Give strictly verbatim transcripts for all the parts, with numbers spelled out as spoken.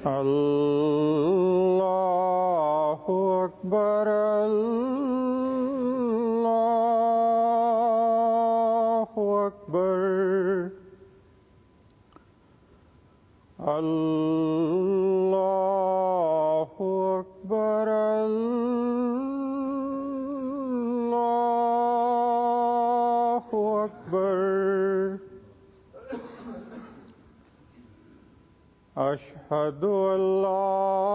अल्लाहु अकबर अल्लाहु अकबर अल्लाहु अकबर अल्लाहु अकबर अशहदु अल्ला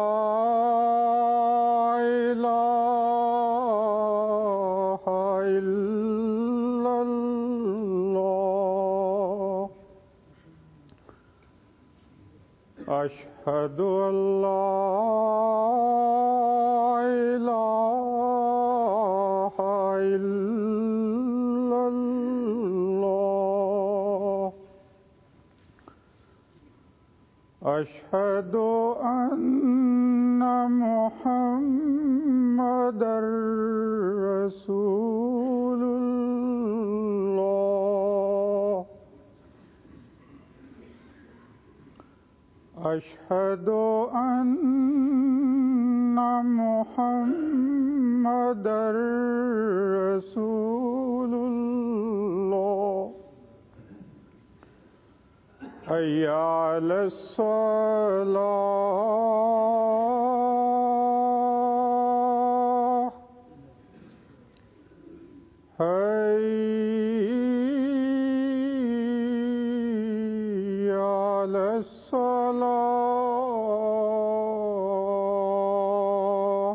इलाहा इल्लल्लाह अशहदु अल्ला इलाहा इल्लल्लाह अशहदु अन्ना मुहम्मदर रसूलुल्लाह अशहदु अन्ना मुहम्मदर रसूलुल्लाह हय्या अलस्सलाह हय्या अलस्सलाह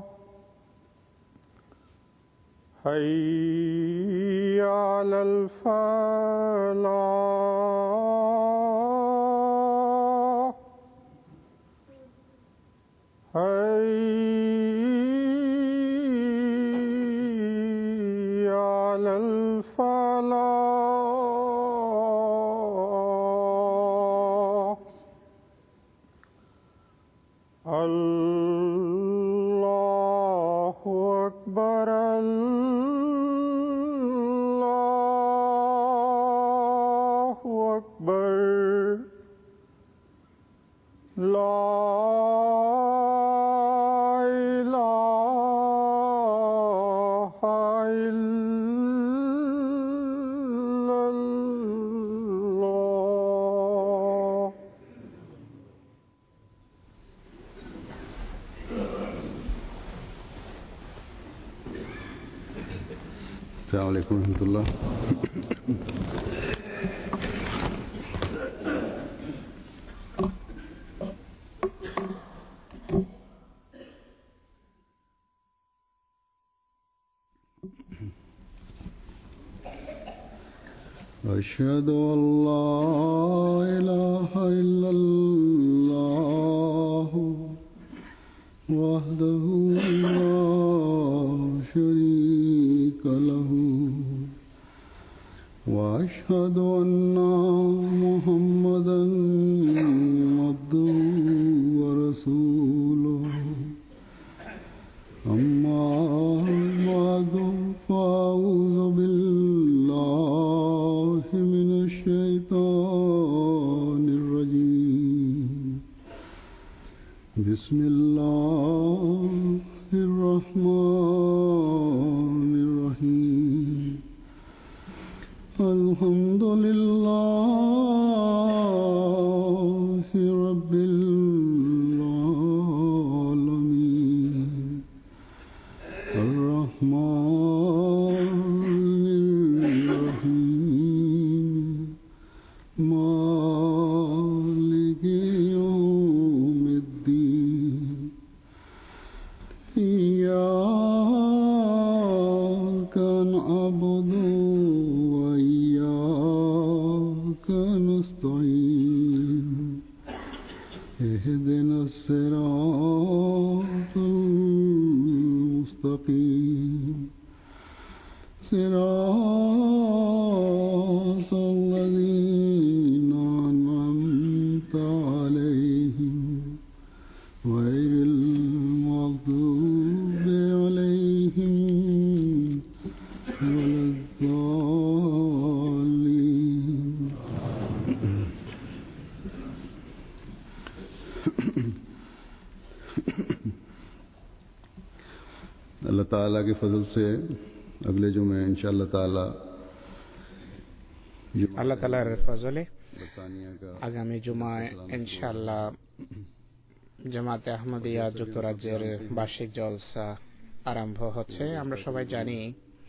हय्या अलल फलाह हय्या अलल फलाह अल्लाहु अकबर अल्लाहु अकबर ला इलाहा इल्लल्लाह। अस्सलामु अलैकुम रहमतुल्लाह। अशहदु अल्ला इलाहा इल्लल्लाह वहदहु ला शरीका लहू व अशहदु अन्ना मुहम्मदन अब्दुहु व रसूलुहु अम्मा बअदु फ़अऊज़ु बिल्लाहि मिनश शैतानिर रजीम। बिस्मिल्लाहिर रहमानिर रहीम। अल्हम्दुलिल्लाहि रब्बिल आलमीन अर्रहमानिर रहीम मालिकि यौमिद्दीन इय्याका नअबुदु व इय्याका नस्तईन इहदिनस सिरातल मुस्तकीम सिरातल लज़ीना अनअमता अलैहिम गैरिल मग़दूबि अलैहिम वलद्दाल्लीन। अल्लाह ताला के फजल से अगले जुमे इंशाअल्लाह ताला আল্লাহ তাআলার ফজলে আগামী জুমায় ইনশাআল্লাহ জামাতে আহমদিয়া যুক্তরাজ্যের বার্ষিক জলসা আরম্ভ হচ্ছে। আমরা সবাই জানি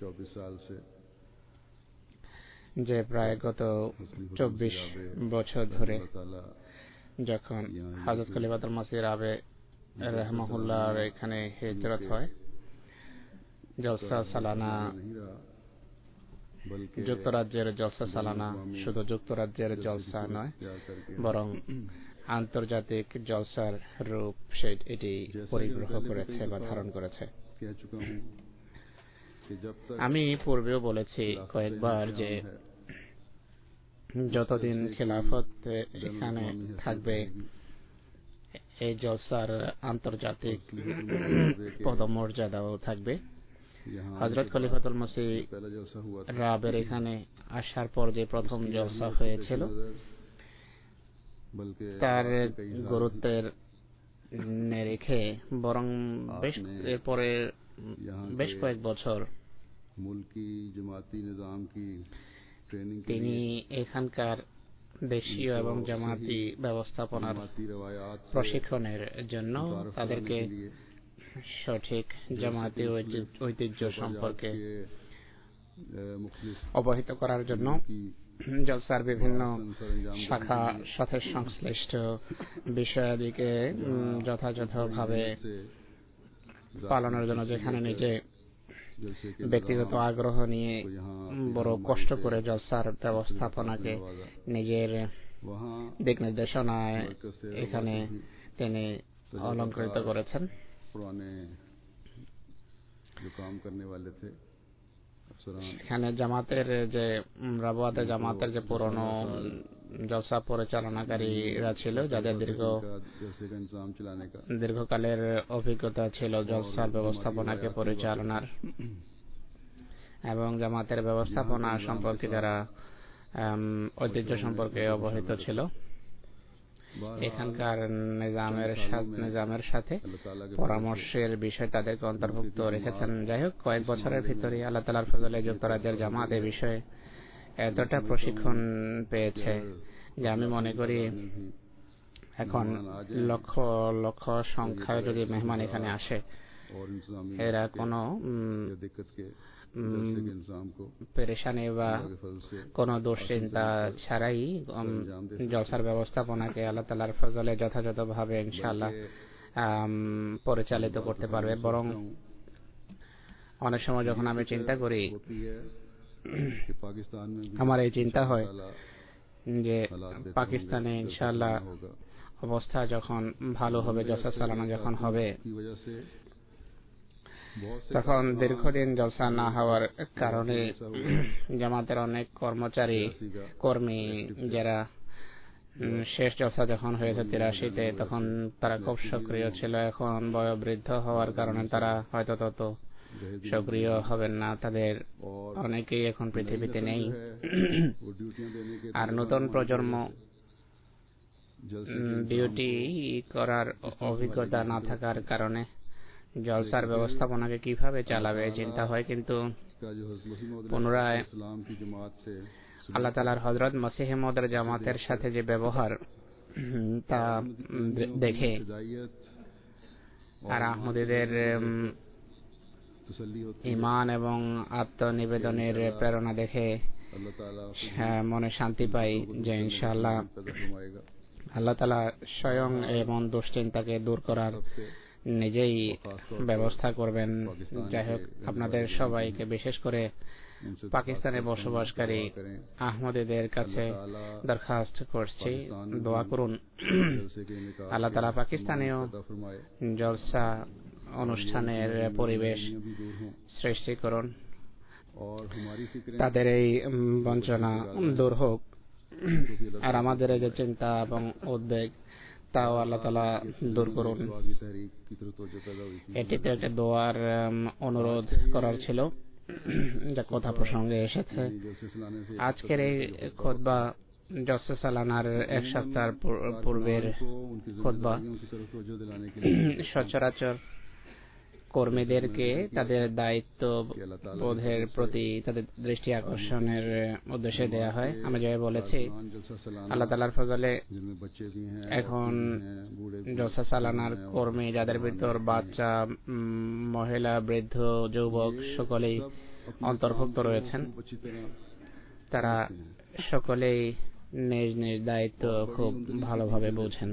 যে প্রায় গত চব্বিশ বছর ধরে যখন হযরত খলিফাতুল মসিহ রাবে রাহমাহুল্লাহর এখানে হিজরত হয়, জলসা সালানা যুক্তরাজ্যের জলসা সালানা শুধু যুক্তরাজ্যের জলসা নয়, বরং আন্তর্জাতিক জলসার রূপ সে এটি পরিগ্রহ করেছে বা ধারণ করেছে। আমি পূর্বেও বলেছি কয়েকবার যে যতদিন খেলাফত এখানে থাকবে এই জলসার আন্তর্জাতিক পদমর্যাদাও থাকবে। হযরত খলিফাতুল মসিহ রাবের এখানে আসার পর যে প্রথম জলসা হয়েছিল তার গুরুত্বের নিরিখে বরং বেশ এরপরে বেশ কয়েক বছর তিনি এখানকার দেশীয় এবং জামাতি ব্যবস্থাপনার প্রশিক্ষণের জন্য তাদেরকে সঠিক জামাতি ঐতিহ্য সম্পর্কে অবহিত করার জন্য জলসার বিভিন্ন শাখা সাথে সংশ্লিষ্ট বিষয়াদিকে যথাযথভাবে পালনের জন্য, যেখানে নিজে ব্যক্তিগত আগ্রহ নিয়ে বড় কষ্ট করে জলসার ব্যবস্থাপনাকে নিজের দিক নির্দেশনায় এখানে তিনি অলংকৃত করেছেন। এখানে জামাতের যে রাবওয়াতে জামাতের যে পুরনো জলসা পরিচালনাকারীরা ছিল, যাদের দীর্ঘ দীর্ঘকালের অভিজ্ঞতা ছিল জলসার ব্যবস্থাপনাকে পরিচালনার এবং জামাতের ব্যবস্থাপনা সম্পর্কে যারা ঐতিহ্য সম্পর্কে অবহিত ছিল, এখানকার নিজামের সাথে নিজামের সাথে পরামর্শের বিষয় তাদেরকে অন্তর্ভুক্ত রেখেছেন। যাই হোক, কয়েক বছরের ভিতরে আল্লাহ তাআলার ফজলে যুক্তরাজ্যের জামাত এই বিষয়ে এতটা প্রশিক্ষণ পেয়েছে যে আমি মনে করি এখন লক্ষ লক্ষ সংখ্যায় যদি মেহমান এখানে আসে, এরা কোনো পেরেশানি বা কোনো দুশ্চিন্তা ছাড়াই জলসার ব্যবস্থাপনাকে আল্লাহ তাআলার ফজলে যথাযথভাবে ইনশাআল্লাহ পরিচালিত করতে পারবে। বরং অনেক সময় যখন আমি চিন্তা করি, আমার এই চিন্তা হয় যে পাকিস্তানে ইনশাআল্লাহ অবস্থা যখন ভালো হবে, জলসা সালানা যখন হবে, তখন দীর্ঘদিন জলসা না হওয়ার কারণে জামাতের অনেক কর্মচারী কর্মী যারা শেষ জলসা যখন হয়েছে তিরাশিতে, তখন তারা খুব সক্রিয় ছিল। এখন বয়োবৃদ্ধ হওয়ার কারণে তারা হয়তো তত সক্রিয় হবেন না, তাদের অনেকেই এখন পৃথিবীতে নেই। আর নতুন প্রজন্ম ডিউটি করার অভিজ্ঞতা না থাকার কারণে জলসার ব্যবস্থাপনাকে কিভাবে চালাবে চিন্তা হয়। কিন্তু পুনরায় আল্লাহ তাআলার হযরত মসিহ মাউদের জামাতের সাথে যে ব্যবহার তা দেখে আর আহমদীদের ঈমান এবং আত্মনিবেদনের প্রেরণা দেখে মনে শান্তি পাই যে ইনশাআল্লাহ আল্লাহ তাআলা স্বয়ং এমন দুশ্চিন্তাকে দূর করার নিজেই ব্যবস্থা করবেন। যাই হোক, আপনাদের সবাইকে বিশেষ করে পাকিস্তানে বসবাসকারী আহমদীদের কাছে দরখাস্ত করছি, দোয়া করুন আল্লাহ তাআলা পাকিস্তানেও জলসা অনুষ্ঠানের পরিবেশ সৃষ্টি করুন, তাদের এই বঞ্চনা দূর হোক। আর আমাদের এই যে চিন্তা এবং উদ্বেগ, তাও আল্লাহ তাআলা দূর করুন। এটিতে একটা দোয়ার অনুরোধ করার ছিল, যা কথা প্রসঙ্গে এসেছে। আজকের এই খুতবা জলসা সালানার এক সপ্তাহ পূর্বের খুতবা। সচরাচর কর্মীদেরকে তাদের দায়িত্ব বোধের প্রতি তাদের দৃষ্টি আকর্ষণের উদ্দেশ্যে দেয়া হয়। আমরা যেভাবে বলেছি, আল্লাহ তাআলার ফজলে এখন জলসা সালানার কর্মী যাদের ভিতর বাচ্চা, মহিলা, বৃদ্ধ, যুবক সকলেই অন্তর্ভুক্ত রয়েছেন। তারা সকলেই নিজ নিজ দায়িত্ব খুব ভালোভাবে বোঝেন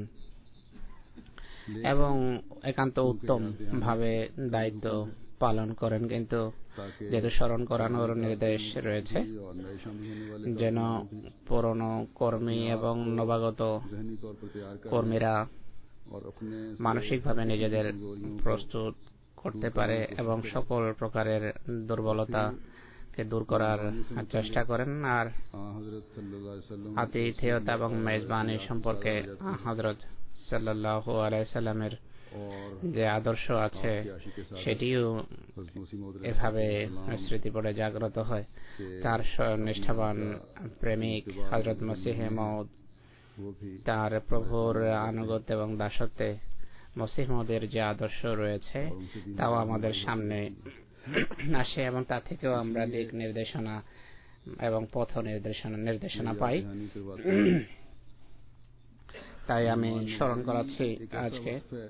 এবং একান্ত উত্তম ভাবে দায়িত্ব পালন করেন। কিন্তু যেহেতু স্মরণ করানোর নির্দেশ রয়েছে যেন পুরনো কর্মী এবং নবাগত কর্মীরা মানসিকভাবে নিজেদের প্রস্তুত করতে পারে এবং সকল প্রকারের দুর্বলতাকে দূর করার চেষ্টা করেন। আর আতিথেয়তা এবং মেজবানি সম্পর্কে হযরত সাল্লাল্লাহু আলাইহি সাল্লামের যে আদর্শ আছে সেটিও এভাবে স্মৃতিপটে জাগ্রত হয়। তার নিষ্ঠাবান প্রেমিক হযরত মসিহে মাউদ, তার প্রভুর আনুগত্য এবং দাসত্বে মসিহ মাউদের যে আদর্শ রয়েছে তাও আমাদের সামনে আসে এবং তা থেকেও আমরা দিক নির্দেশনা এবং পথ নির্দেশনা নির্দেশনা পাই। তাই আমি স্মরণ করাচ্ছি আজকে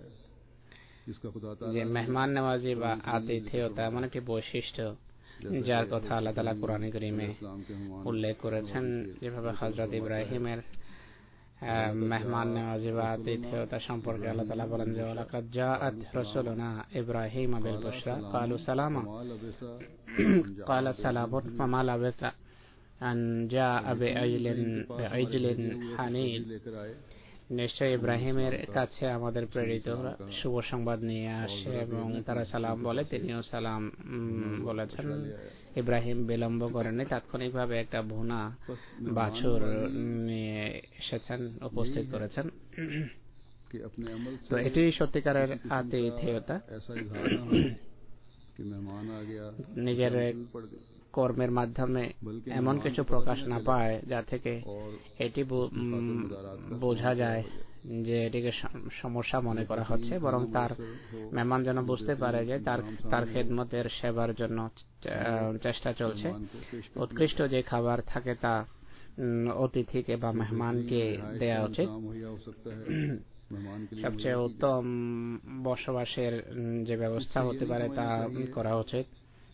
যে মেহমান নওয়াজি বা আতিথেয়তা এমন একটি বৈশিষ্ট্য যার কথা আল্লাহ তাআলা কোরআনে কারীমে উল্লেখ করেছেন। যেভাবে হযরত ইব্রাহিমের মেহমান নওয়াজি বা আতিথেয়তা সম্পর্কে আল্লাহ তাআলা বলেন যে ওয়ালাকাদ জাআত রাসূলুনা ইব্রাহিম বিল বুশরা ক্বালু সালামা ক্বালা সালামুন ফামা লাবিসা আন জাআ বিআজলিন বিআজলিন হানিদ। নিশ্চয় ইব্রাহিমের কাছে আমাদের প্রেরিত শুভ সংবাদ নিয়ে আসে এবং তারা সালাম বলে, তিনিও সালাম বলেছেন। ইব্রাহিম বিলম্ব করেননি, তাৎক্ষণিকভাবে একটা ভুনা বাছুর নিয়ে এসেছেন, উপস্থিত করেছেন। তো এটি সত্যিকারের আতিথেয়তা। নিজের কর্মের মাধ্যমে এমন কিছু প্রকাশ না পায় যা থেকে এটি বোঝা যায় যে এটিকে সমস্যা মনে করা হচ্ছে, বরং তার মেহমান যেন বুঝতে পারে যে তার তার খেদমতের সেবার জন্য চেষ্টা চলছে। উৎকৃষ্ট যে খাবার থাকে তা অতিথিকে বা মেহমানকে দেয়া উচিত। সবচেয়ে উত্তম বসবাসের যে ব্যবস্থা হতে পারে তা করা উচিত।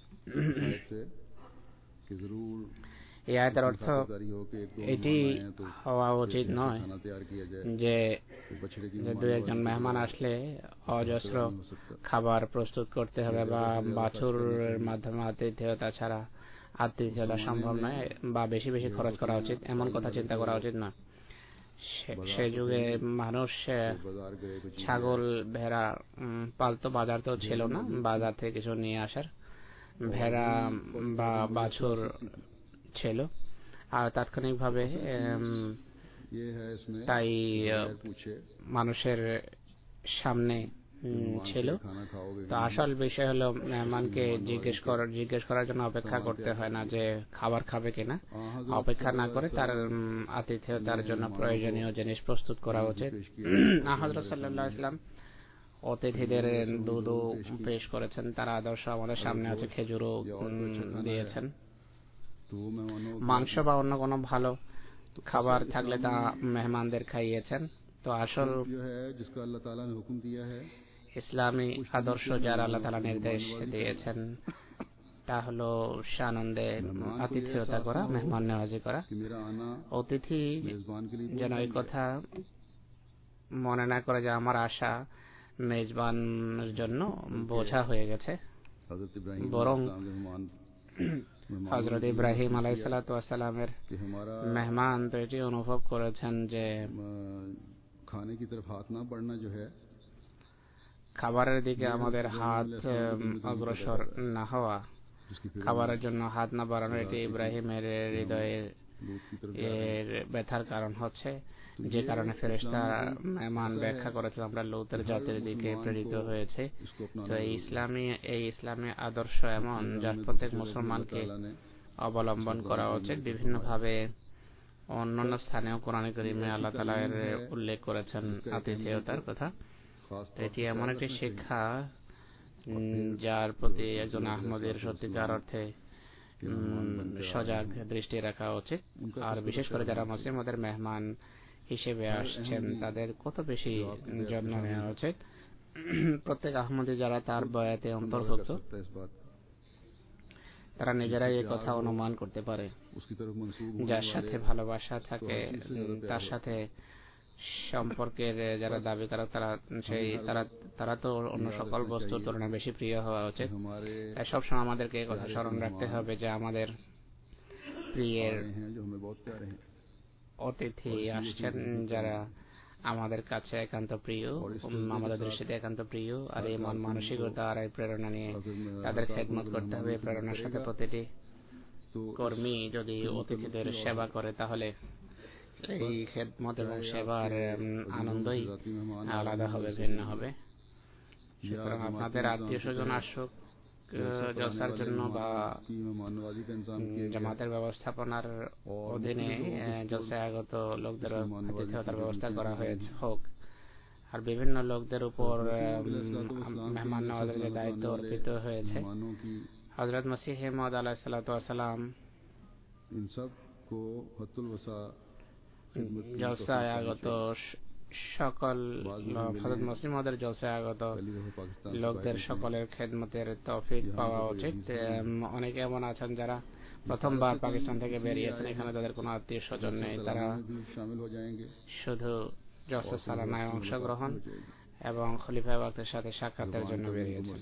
এই আয়াতের অর্থ এটি হওয়া উচিত নয় যে দু একজন মেহমান আসলে অজস্র খাবার প্রস্তুত করতে হবে বা বাছুরের মাধ্যমে আতিথেয়তা ছাড়া আতিথেয়তা সম্ভব নয় বা বেশি বেশি খরচ করা উচিত, এমন কথা চিন্তা করা উচিত নয়। সে যুগে মানুষ ছাগল ভেড়া পালতো, বাজার তো ছিল না বাজার থেকে কিছু নিয়ে আসার, ভেড়া বা বাছুর ছিল আর তাৎক্ষণিকভাবে তাই মানুষের সামনে ছিল। তো আসল বিষয় হলো মেহমানকে জিজ্ঞেস করার জিজ্ঞেস করার জন্য অপেক্ষা করতে হয় না যে খাবার খাবে কিনা। অপেক্ষা না করে তার আতিথেয়তার জন্য প্রয়োজনীয় জিনিস প্রস্তুত করা উচিত। হযরত সাল্লাল্লাহু আলাইহি ওয়াসাল্লাম অতিথিদের দুধও পেশ করেছেন, তার আদর্শ আমাদের সামনে আছে, খেজুরও দিয়েছেন। মাংস বা অন্য কোনো ভালো খাবার থাকলে তা মেহমানদের খাইয়েছেন। তো আসল ইসলামী আদর্শ যার আল্লাহ তাআলা নির্দেশ দিয়েছেন তা হলো সানন্দে আতিথেয়তা করা, মেহমান নওয়াজি করা। অতিথি যেন এই কথা মনে না করে যে আমার আশা মেজবানের জন্য বোঝা হয়ে গেছে, বরং হযরত ইব্রাহিম আলাইহিস সালাতু ওয়াস সালামের মেহমান তো এটি অনুভব করেছেন যে খাবারের দিকে আমাদের হাত অগ্রসর না হওয়া, খাবারের জন্য হাত না বাড়ানো, এটি ইব্রাহিমের হৃদয়ের এর ব্যথার কারণ হচ্ছে, যে কারণে ফেরেশতা মেহমান ব্যাখ্যা করেছে আমরা লূতের জাতির দিকে প্রেরিত হয়েছে। তো এই ইসলামী এই ইসলামী আদর্শ এমন যার প্রত্যেক মুসলমানকে অবলম্বন করা উচিত। বিভিন্নভাবে অন্যান্য স্থানেও কোরআন কারীমে আল্লাহ তাআলা এর উল্লেখ করেছেন আতিথেয়তার কথা। এটি এমন একটি শিক্ষা যার প্রতি একজন আহমদের সত্যিকার অর্থে সজাগ দৃষ্টি রাখা উচিত। আর বিশেষ করে যারা মুসলিমদের মেহমান হিসেবে আসছেন তাদের কত বেশি যত্ন নেওয়া উচিত। প্রত্যেক আহমদী যারা তার বয়াতে অন্তর্ভুক্ত তারা নিজেরাই এই কথা অনুমান করতে পারে। যার সাথে ভালোবাসা থাকে তার সাথে সম্পর্কের যারা দাবিকারক তারা সেই তারা তারা তো অন্য সকল বস্তুর তুলনায় বেশি প্রিয় হওয়া উচিত। তাই সবসময় আমাদেরকে এই কথা স্মরণ রাখতে হবে যে আমাদের প্রিয়ের অতিথি আসছেন যারা আমাদের কাছে একান্ত প্রিয়, আমাদের দৃষ্টিতে একান্ত প্রিয়। আর এই মন মানসিকতা আর এই প্রেরণা নিয়ে তাদের খেদমত করতে হবে। প্রেরণার সাথে প্রতিটি কর্মী যদি অতিথিদের সেবা করে তাহলে এই খেদমত এবং সেবার আনন্দই আলাদা হবে, ভিন্ন হবে। সুতরাং আপনাদের আত্মীয় স্বজন আসুক জলসার জন্য বা জামাতের ব্যবস্থাপনার অধীনে জলসায় আগত লোকদের আতিথেয়তার ব্যবস্থা করা হয়েছে হোক। আর বিভিন্ন লোকদের উপর মেহমান নওয়াজের যে দায়িত্ব অর্পিত হয়েছে, হযরত মসিহ মাউদ আলাইহিস সালাতু ওয়াস সালাম জলসায় আগত সকল হযরত মুসলিম মাউদের জলসায় আগত লোকদের সকলের খেদমতের তৌফিক পাওয়া উচিত। অনেকে এমন আছেন যারা প্রথমবার পাকিস্তান থেকে বেরিয়েছেন, এখানে তাদের কোনো আত্মীয় স্বজন নেই, তারা শুধু জলসা সালানায় অংশগ্রহণ এবং খলিফা ওয়াক্তের সাথে সাক্ষাতের জন্য বেরিয়েছেন।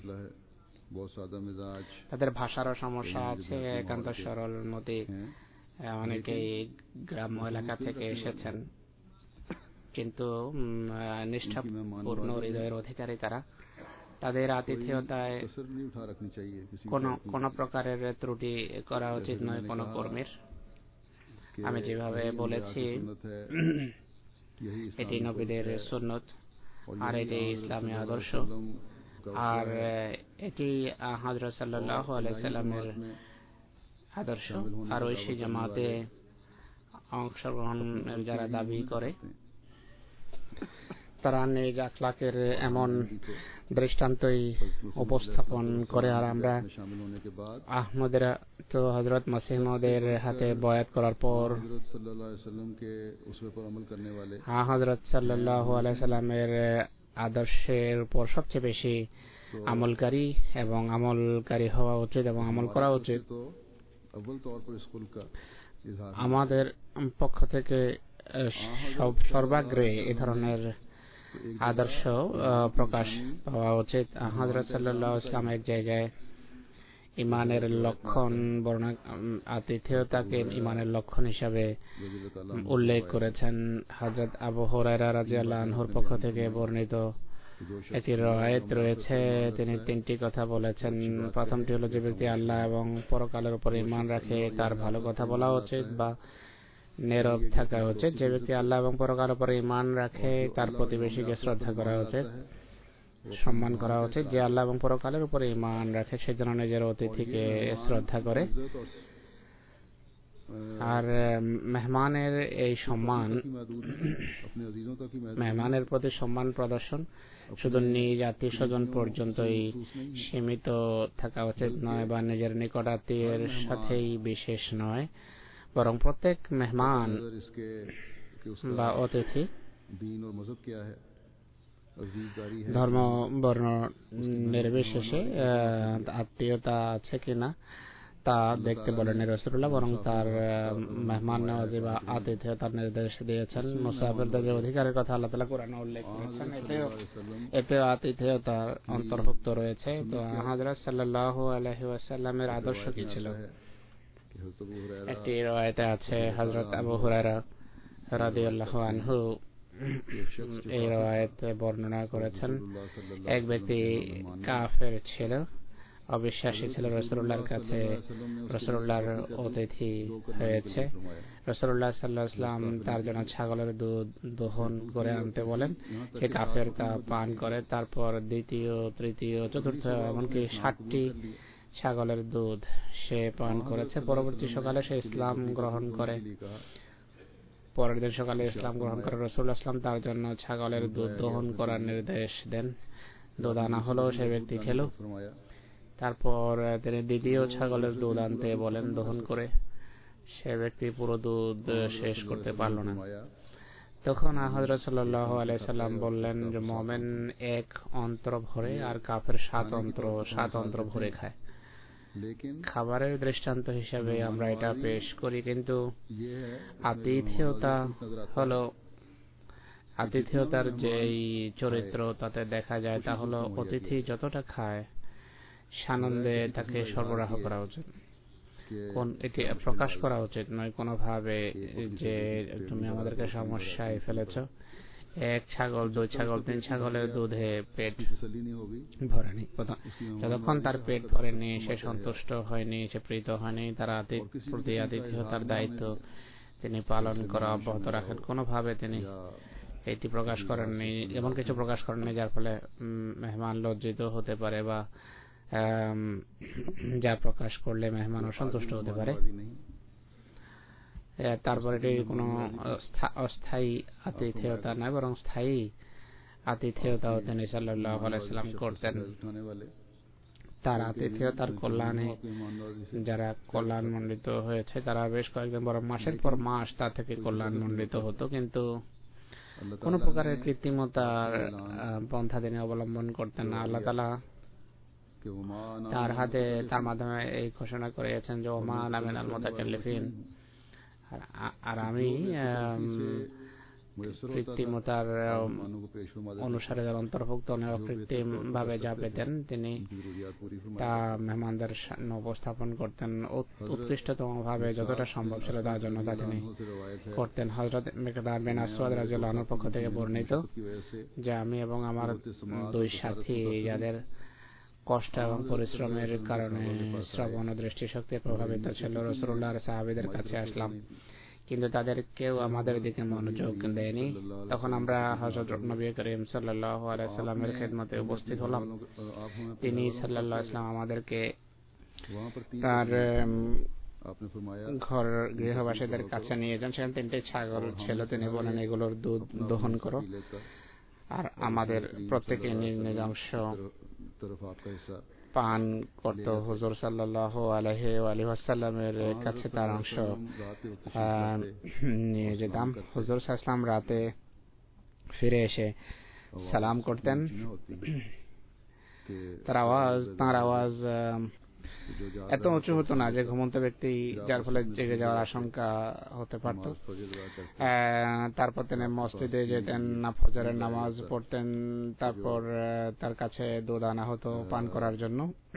তাদের ভাষারও সমস্যা আছে, একান্ত সরল মতি, অনেকেই গ্রাম্য এলাকা থেকে এসেছেন, কিন্তু নিষ্ঠাপূর্ণ হৃদয়ের অধিকারী তারা। তাদের আতিথেয়তায় কোন প্রকারের ত্রুটি করা উচিত নয় কোন কর্মীর। আমি যেভাবে বলেছি এটি নবীদের সুন্নত আর এটি ইসলামী আদর্শ, আর এটি হযরত সাল্লাল্লাহু আলাইহি সাল্লামের আদর্শ। আর ঐশী জামাতে অংশগ্রহণের যারা দাবি করে তারা নিজ আখলাকের এমন দৃষ্টান্তই উপস্থাপন করে। আর আমরা আহমদের তো হযরত মসিহ মাউদের হাতে বয়াত করার পর হযরত সাল্লাল্লাহু আলাইহি সাল্লামের আদর্শের উপর সবচেয়ে বেশি আমলকারী এবং আমলকারী হওয়া উচিত এবং আমল করা উচিত। আমাদের পক্ষ থেকে সর্বাগ্রে এ ধরনের আদর্শ প্রকাশ পাওয়া উচিত। হযরত সাল্লাল্লাহু আলাইহি ওয়াসাল্লাম এক জায়গায় ইমানের লক্ষণ বর্ণনা আতিথেয়তাকে ইমানের লক্ষণ হিসাবে উল্লেখ করেছেন। হযরত আবু হুরায়রা রাদিয়াল্লাহু আনহুর পক্ষ থেকে বর্ণিত একটি রওয়ায়াত রয়েছে, তিনি তিনটি কথা বলেছেন। প্রথমটি হলো যে ব্যক্তি আল্লাহ এবং পরকালের উপর ঈমান রাখে তার ভালো কথা বলা উচিত বা নীরব থাকা উচিত। যে ব্যক্তি আল্লাহ এবং পরকালের উপর ঈমান রাখে তার প্রতিবেশীকে শ্রদ্ধা করা উচিত, সম্মান করা উচিত। যে আল্লাহ এবং পরকালের উপর ঈমান রাখে সে যেন নিজের অতিথিকে শ্রদ্ধা করে। আর মেহমানের এই সম্মান, মেহমানের প্রতি সম্মান প্রদর্শন শুধু নিজ আত্মীয় স্বজন পর্যন্তই সীমিত থাকা উচিত নয় বা নিজের নিকট আত্মীয়ের সাথেই বিশেষ নয়, বরং প্রত্যেক মেহমান বা অতিথি ধর্ম বর্ণ নির্বিশেষে আত্মীয়তা আছে কিনা তা দেখতে বলেন রাসূলুল্লাহ, বরং তার মেহমান নওয়াজি বা আতিথেয়তার নির্দেশ দিয়েছেন। মুসাফিরদের যে অধিকারের কথা আল্লাহ তাআলা কোরআনে উল্লেখ করেছেন এতেও এতেও আতিথেয়তার অন্তর্ভুক্ত রয়েছে। তো হযরত সাল্লাল্লাহু আলাইহি ওয়াসাল্লামের আদর্শ কি ছিল? একটি রওয়ায়াতে আছে হযরত আবু হুরায়রা রাদিয়াল্লাহু আনহু এই রওয়ায়াতে বর্ণনা করেছেন, এক ব্যক্তি কাফের ছিল, অবিশ্বাসী ছিল, রাসূলুল্লাহর কাছে রাসূলুল্লাহর অতিথি হয়েছে। রাসূলুল্লাহ সাল্লাল্লাহু আলাইহি ওয়াসাল্লাম তার জন্য ছাগলের দুধ দহন করে আনতে বলেন। সে কাফের তা পান করে, তারপর দ্বিতীয় তৃতীয় চতুর্থ এমনকি ষাটটি ছাগলের দুধ সে পান করেছে। পরবর্তী সকালে সে ইসলাম গ্রহণ করে পরের দিন সকালে ইসলাম গ্রহণ করে রাসূলুল্লাহ সাল্লাল্লাহু আলাইহি ওয়াসাল্লাম তার জন্য ছাগলের দুধ দহন করার নির্দেশ দেন। দুধ আনা হলো, সে ব্যক্তি খেলো। তারপর তিনি দ্বিতীয় ছাগলের দুধ আনতে বলেন দহন করে, সে ব্যক্তি পুরো দুধ শেষ করতে পারল না। তখন হযরত সাল্লাল্লাহু আলাইহি সাল্লাম বললেন যে মুমিন এক অন্ত্র ভরে আর কাফের সাত অন্ত্র সাত অন্ত্র ভরে খায়। খাবারের দৃষ্টান্ত হিসেবে আমরা এটা পেশ করি, কিন্তু আতিথেয়তা হলো আতিথেয়তার যেই চরিত্র তাতে দেখা যায় তা হলো অতিথি যতটা খায় সানন্দে তাকে সরবরাহ করা উচিত, কোন এটি প্রকাশ করা উচিত নয় কোনোভাবে যে তুমি আমাদেরকে সমস্যায় ফেলেছ। এক ছাগল, দুই ছাগল, তিন ছাগলের দুধে পেট ভরেনি, যতক্ষণ তার পেট ভরেনি সে সন্তুষ্ট হয়নি, সে প্রীত হয়নি, তার প্রতি আতিথেয়তার দায়িত্ব তিনি পালন করা অব্যাহত রাখেন। কোনোভাবে তিনি এটি প্রকাশ করেননি, এমন কিছু প্রকাশ করেননি যার ফলে মেহমান লজ্জিত হতে পারে বা যা প্রকাশ করলে মেহমান অসন্তুষ্ট হতে পারে। তারপর এটি কোনো অস্থায়ী আতিথেয়তা নয়, বরং স্থায়ী আতিথেয়তাও তিনি সাল্লাল্লাহু আলাইহি ওয়াসাল্লাম করতেন। তার আতিথেয়তার কল্যাণে যারা কল্যাণমণ্ডিত হয়েছে তারা বেশ কয়েকদিন বড় মাসের পর মাস তা থেকে কল্যাণমণ্ডিত হতো, কিন্তু কোন প্রকারের কৃত্রিমতার পন্থা তিনি অবলম্বন করতেন না। আল্লাহ তাআলা তার হাতে তার মাধ্যমে এই ঘোষণা করেছেন যে ওমা আনা মিনাল মুতাকাল্লিফিন, আর আমি কৃত্রিমতার অনুসারে যারা অন্তর্ভুক্ত নয়, অকৃত্রিম ভাবে যা পেতেন তিনি তা মেহমানদের সামনে উপস্থাপন করতেন উৎকৃষ্টতম ভাবে, যতটা সম্ভব ছিল তার জন্য তা তিনি করতেন। হযরত মিকদাদ বিন আসওয়াদ রাদিয়াল্লাহু আনহুর পক্ষ থেকে বর্ণিত যে আমি এবং আমার দুই সাথী যাদের কষ্ট এবং পরিশ্রমের কারণে শ্রবণ ও দৃষ্টিশক্তি প্রভাবিত ছিল, রাসূলুল্লাহর সাহাবীদের কাছে আসলাম, কিন্তু তাদের কেউ আমাদের দিকে মনোযোগ দেয়নি। তখন আমরা হযরত নবী করিম সাল্লাল্লাহু আলাইহি সাল্লামের খেদমতে উপস্থিত হলাম। তিনি সাল্লাল্লাহু আলাইহি সাল্লাম আমাদেরকে তার ঘর গৃহবাসীদের কাছে নিয়ে যান। সেখানে তিনটে ছাগল ছিল, তিনি বলেন এগুলোর দুধ দহন করো, আর আমাদের প্রত্যেকে নিজ নিজ অংশ পান করত। হুজুর সাল্লাল্লাহু আলাইহি ওয়াসাল্লামের কাছে তার অংশ নিয়ে যেতাম। হুজুর সাল্লাল্লাহু আলাইহি ওয়াসাল্লাম রাতে ফিরে এসে সালাম করতেন। তার আওয়াজ তার আওয়াজ এত উঁচু হতো না যে ঘুমন্ত ব্যক্তি যার ফলে জেগে যাওয়ার আশঙ্কা হতে পারত। তারপর তিনি মসজিদে যেতেন, ফজরের নামাজ পড়তেন, তারপর তার কাছে দুধ আনা হতো পান করার জন্য।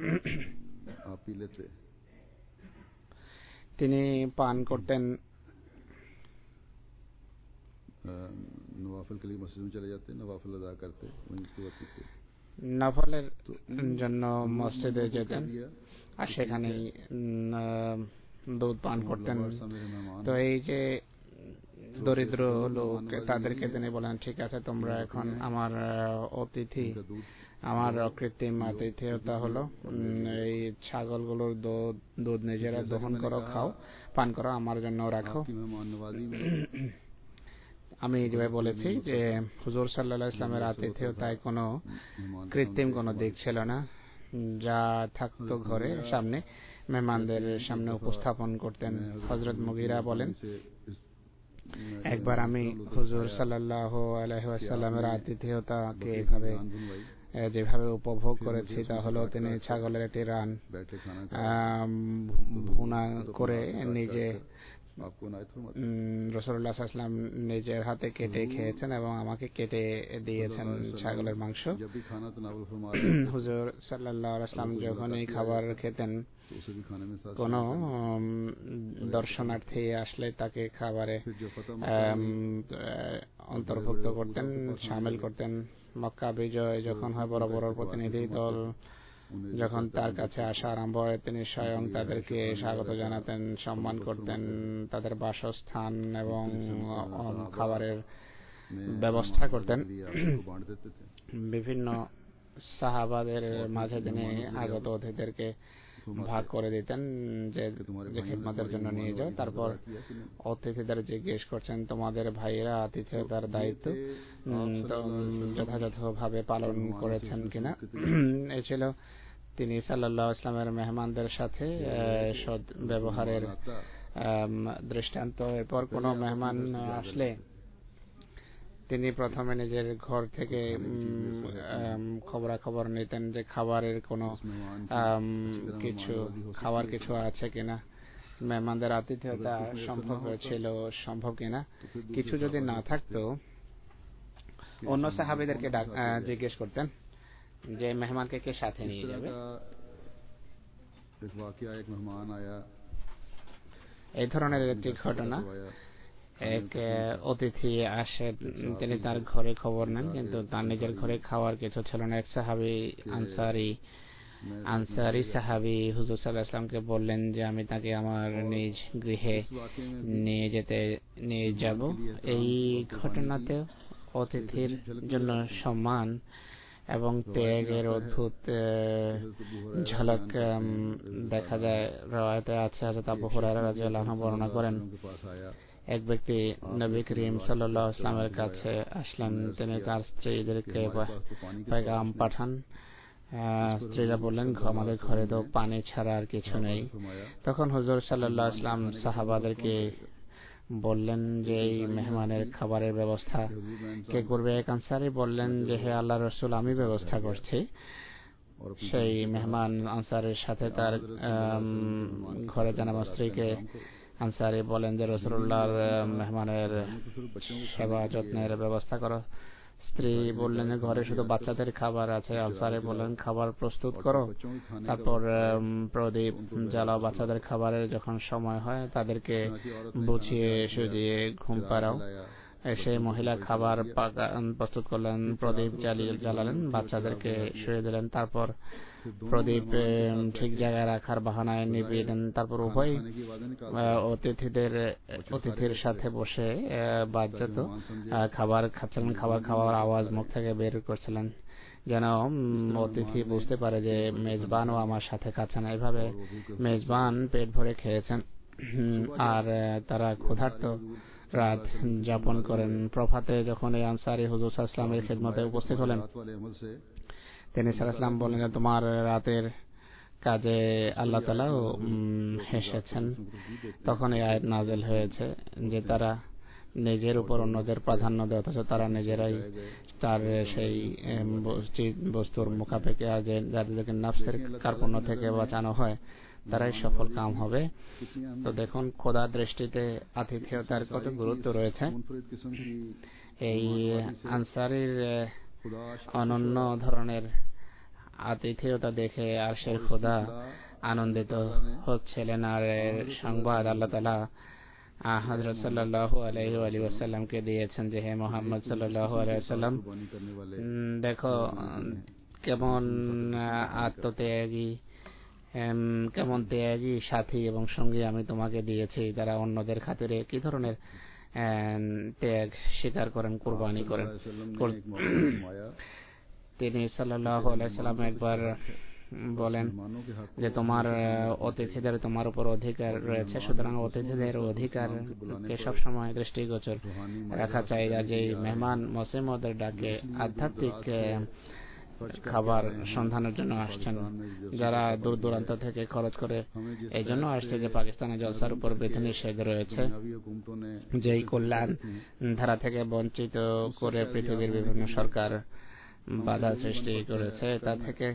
তিনি পান করতেন। নফলের জন্য মসজিদে যেতেন আর সেখানেই দুধ পান করতেন। তো এই যে দরিদ্র লোক, তাদেরকে তিনি বলেন ঠিক আছে তোমরা এখন আমার অতিথি, আমার অকৃত্রিম আতিথেয়তা হলো এই ছাগলগুলোর দুধ দুধ নিজেরা দহন করো, খাও, পান করো, আমার জন্য রাখো। আমি যেভাবে বলেছি যে হুজুর সাল্লাল্লাহু আলাইহি ওয়াসাল্লামের আতিথেয়তায় কোনো কৃত্রিম কোনো দিক ছিল না, যা থাকতো ঘরে সামনে মেহমানদের সামনে উপস্থাপন করতেন। হযরত মুগীরা বলেন একবার আমি হুজুর সাল্লাল্লাহু আলাইহি ওয়াসাল্লামের আতিথেয়তাকে এইভাবে যেভাবে উপভোগ করেছি তা হলো তিনি ছাগলের একটি রান ভুনা করে নিজে রাসূলুল্লাহ সাল্লাল্লাহু আলাইহি ওয়াসাল্লাম নিজের হাতে কেটে খেয়েছেন এবং আমাকে কেটে দিয়েছেন ছাগলের মাংস। হুজুর সাল্লাল্লাহু আলাইহি ওয়াসাল্লাম যখন এই খাবার খেতেন, কোন দর্শনার্থী আসলে তাকে খাবারে অন্তর্ভুক্ত করতেন, শামিল করতেন। মক্কা বিজয় যখন হয়, বড় বড় প্রতিনিধি দল যখন তার কাছে আসা আরম্ভ হয়, তিনি স্বয়ং তাদেরকে স্বাগত জানাতেন, সম্মান করতেন, তাদের বাসস্থান এবং খাবারের ব্যবস্থা করতেন। বিভিন্ন সাহাবাদের মাঝে তিনি আগত অতিথিদেরকে ভাগ করে দিতেন যে যে খিদমতের জন্য নিয়ে যাও। তারপর অতিথিদের জিজ্ঞেস করছেন তোমাদের ভাইয়েরা আতিথেয়তার দায়িত্ব যথাযথভাবে পালন করেছেন কিনা। এ ছিল তিনি সাল্লাল্লাহু আলাইহি ওয়াসাল্লামের মেহমানদের সাথে সৎ ব্যবহারের দৃষ্টান্ত। এরপর কোনো মেহমান আসলে তিনি প্রথমে নিজের ঘর থেকে খবরাখবর নিতেন যে খাবারের কোনো কিছু খাবার কিছু আছে কিনা, মেহমানদের আতিথেয়তা সম্ভব হয়েছিল সম্ভব কিনা। কিছু যদি না থাকতো অন্য সাহাবীদেরকে জিজ্ঞেস করতেন যে মেহমানকে কে সাথে নিয়ে যাবে। এই ধরনের একটি ঘটনা, এক অতিথি আসে, তিনি তার ঘরে খবর নেন কিন্তু তার নিজের ঘরে খাওয়ার কিছু ছিল না। এক সাহাবী আনসারী আনসারী সাহাবী হুজুর সাল্লাল্লাহু আলাইহি ওয়াসাল্লামকে বললেন যে আমি তাকে আমার নিজ গৃহে নিয়ে যেতে নিয়ে যাব। এই ঘটনাতে অতিথির জন্য সম্মান এবং ত্যাগের অদ্ভুত ঝলক দেখা যায়। রওয়ায়াতে আছে, হযরত আবু হুরায়রা রাদিয়াল্লাহু আনহু বর্ণনা করেন, এক ব্যক্তি নবী করিম সাল্লাল্লাহু আলাইহি ওয়াসাল্লামের কাছে আসলেন। তিনি তার স্ত্রীদেরকে পেগাম পাঠান। স্ত্রীরা বললেন আমাদের ঘরে তো পানি ছাড়া আর কিছু নেই। তখন হুজুর সাল্লাল্লাহু আলাইহি ওয়াসাল্লাম সাহাবাদেরকে বললেন যে এই মেহমানের খাবারের ব্যবস্থা কে করবে। এক আনসারী বললেন যে হে আল্লাহর রাসূল, আমি ব্যবস্থা করছি। সেই মেহমান আনসারের সাথে তার ঘরে জানামা স্ত্রীকে আনসারী বলেন যে রাসূলুল্লাহর মেহমানের সেবা যত্নের ব্যবস্থা করো। স্ত্রী বললেন যে ঘরে শুধু বাচ্চাদের খাবার আছে। আনসারী বললেন খাবার প্রস্তুত করো, তারপর প্রদীপ জ্বালাও। বাচ্চাদের খাবারের যখন সময় হয় তাদেরকে বুঝিয়ে সুজিয়ে ঘুম পাড়াও। এসে মহিলা খাবার প্রস্তুত করলেন, প্রদীপ জ্বালিয়ে জ্বালালেন, বাচ্চাদেরকে শুয়ে দিলেন। তারপর প্রদীপ ঠিক জায়গায় রাখার বাহানায় নিভিয়ে দেন। তারপর উভয় অতিথিদের অতিথির সাথে বসে বাজ্যত খাবার খাচ্ছিলেন। খাবার খাওয়ার আওয়াজ মুখ থেকে বের করছিলেন যেন অতিথি বুঝতে পারে যে মেজবানও আমার সাথে খাচ্ছেন। এইভাবে মেজবান পেট ভরে খেয়েছেন আর তারা ক্ষুধার্ত রাত যাপন করেন। প্রভাতে যখন এই আনসারী হুজুর সাল্লাল্লাহু আলাইহি ওয়াসাল্লামের খিদমতে উপস্থিত হলেন, তিনি সাল্লাল্লাহু আলাইহি ওয়াসাল্লাম বললেন তোমার রাতের কাজে আল্লাহ তাআলা হেসেছেন। তখন এই আয়াত নাযিল হয়েছে যে তারা নিজের উপর অন্যদের প্রাধান্য দেয় অথচ তারা নিজেরাই তার সেই বস্তুর মুখাপেক্ষে আছে। যাদেরকে নফসের কার্পণ্য থেকে বাঁচানো হয় তারাই সফল কাম হবে। তো দেখুন খোদার দৃষ্টিতে আতিথেয়তার কত গুরুত্ব রয়েছে। এই আনসারীর অনন্য ধরনের আতিথেয়তা দেখে আরশের খোদা আনন্দিত হচ্ছিলেন। আর সংবাদ আল্লাহ তাআলা হযরত সাল্লাল্লাহু আলাইহি ওয়াসাল্লামকে দিয়েছেন যে হে মুহাম্মদ সাল্লাল্লাহু আলাইহি ওয়াসাল্লাম, দেখো কেমন আত্মত্যাগী কেমন ত্যাগী সাথী এবং সঙ্গী আমি তোমাকে দিয়েছি, যারা অন্যদের খাতিরে কি ধরনের ত্যাগ স্বীকার করেন, কুরবানি করেন। তিনি সাল্লাল্লাহু আলাইহি ওয়াসাল্লাম একবার বলেন যে তোমার অতিথিদের তোমার উপর অধিকার রয়েছে, সুতরাং অতিথিদের অধিকারকে সবসময় দৃষ্টিগোচর রাখা চাই। যে মেহমান মুসলিমদের ডাকে আধ্যাত্মিক খাবার সন্ধানের জন্য আসছেন, যারা দূর দূরান্ত থেকে খরচ করে এই জন্য আসছে যে পাকিস্তানের জলসার উপর বিধিনিষেধ রয়েছে, যেই কল্যাণ ধারা থেকে বঞ্চিত করে পৃথিবীর বিভিন্ন সরকার বাধা সৃষ্টি করেছে, তা থেকে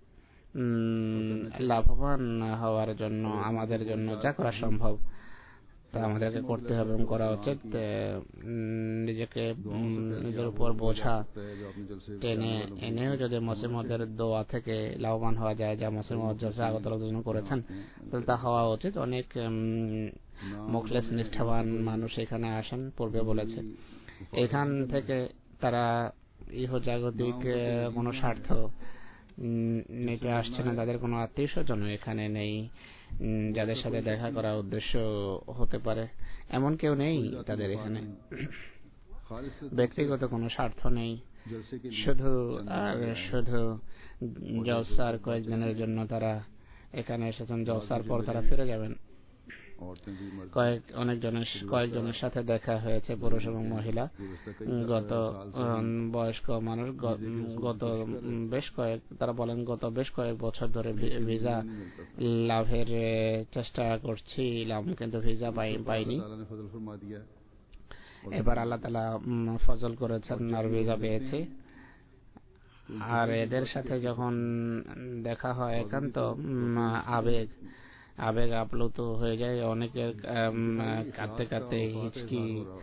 লাভবান হওয়ার জন্য আমাদের জন্য যা করা সম্ভব তা আমাদেরকে করতে হবে এবং করা উচিত। নিজেকে নিজের উপর বোঝা টেনে এনেও যদি মুসলিমদের দোয়া থেকে লাভবান হওয়া যায়, যা মুসলিম জলসা আগত লোকজন করেছেন, তাহলে তা হওয়া উচিত। অনেক মুখলেস নিষ্ঠাবান মানুষ এখানে আসেন, পূর্বে বলেছে। এখান থেকে তারা ইহজাগতিক কোনো স্বার্থ নিতে আসছে না, তাদের কোনো আত্মীয় স্বজন এখানে নেই যাদের সাথে দেখা করার উদ্দেশ্য হতে পারে, এমন কেউ নেই তাদের এখানে। ব্যক্তিগত কোনো স্বার্থ নেই, শুধু আর শুধু জলসার কয়েকদিনের জন্য তারা এখানে এসেছেন, জলসার পর তারা ফিরে যাবেন। কয়েক অনেকজনের কয়েকজনের সাথে দেখা হয়েছে, পুরুষ এবং মহিলা, গত বয়স্ক মানুষ, গত বেশ কয়েক তারা বলেন গত বেশ কয়েক বছর ধরে ভিসা লাভের চেষ্টা করছিলাম কিন্তু ভিসা পাইনি। এবার আল্লাহ তাআলা ফজল করেছেন আর ভিসা পেয়েছি। আর এদের সাথে যখন দেখা হয় একান্ত আবেগ আবেগ আপ্লুত হয়ে যায়, অনেকের কাঁদতে কাঁদতে হিচকি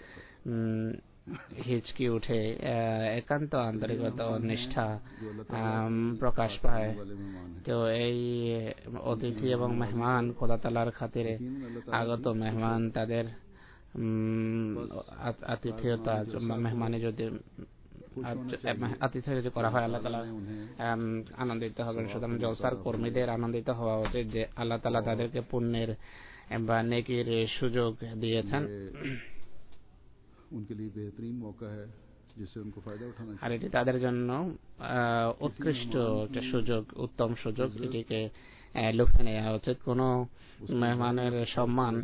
হিচকি উঠে, একান্ত আন্তরিকতা ও নিষ্ঠা প্রকাশ পায়। তো এই অতিথি এবং মেহমান, খোদা তাআলার খাতিরে আগত মেহমান, তাদের আতিথেয়তা মেহমানি যদি আতিথেয় যদি করা হয় আল্লাহ তাআলা আনন্দিত হবেন। সুতরাং জলসার কর্মীদের আনন্দিত হওয়া উচিত যে আল্লাহ তাআলা তাদেরকে পুণ্যের বা নেকির সুযোগ দিয়েছেন, আর এটি তাদের জন্য উৎকৃষ্ট একটা সুযোগ, উত্তম সুযোগ। এটিকে লুফে নেওয়া উচিত। কোনো মেহমানের সম্মান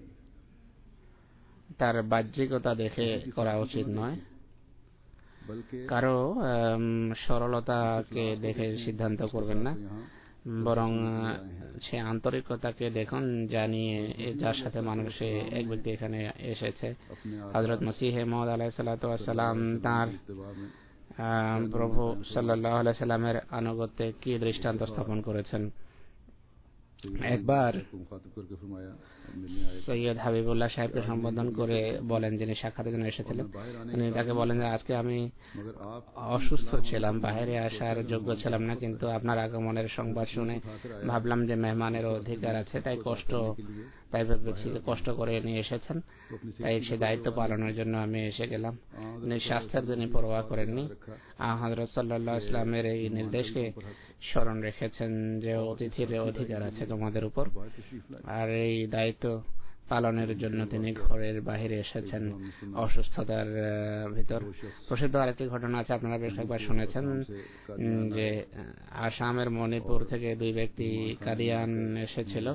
তার বাহ্যিকতা দেখে করা উচিত নয়, কারো সরলতাকে দেখে সিদ্ধান্ত করবেন না, বরং সে আন্তরিকতাকে দেখুন, জানিয়ে যার সাথে মানুষে এক ব্যক্তি এখানে এসেছে। হযরত মসিহ মাউদ আলাইহিস সালাতু ওয়াস সালাম তার প্রভু সাল্লাল্লাহু আলাইহি সাল্লামের আনুগত্যে কি দৃষ্টান্ত স্থাপন করেছেন। একবার সৈয়দ হাবিবুল্লাহ সাহেবকে সম্বোধন করে বলেন, যিনি সাক্ষাতের জন্য এসেছিলেন, তিনি তাকে বলেন যে আজকে আমি অসুস্থ ছিলাম, বাইরে আসার যোগ্য ছিলাম না, কিন্তু আপনার আগমনের সংবাদ শুনে ভাবলাম যে মেহমানের অধিকার আছে, তাই কষ্ট তাই ভেবেছি কষ্ট করে নিয়ে এসেছেন, তাই সে দায়িত্ব পালনের জন্য আমি এসে গেলাম। উনি স্বাস্থ্যের তিনি পরোয়া করেননি। হযরত সাল্লাল্লাহু আলাইহি ওয়াসাল্লামের এই নির্দেশকে স্মরণ রেখেছেন যে অতিথির অধিকার আছে তোমাদের উপর, আর এই দায়িত্ব পালনের জন্য তিনি ঘরের বাহিরে এসেছেন অসুস্থতার ভিতর। প্রসিদ্ধ আরেকটি ঘটনা আছে, আপনারা বেশ কয়েকবার শুনেছেন, যে আসামের মণিপুর থেকে দুই ব্যক্তি কাদিয়ান এসেছিল।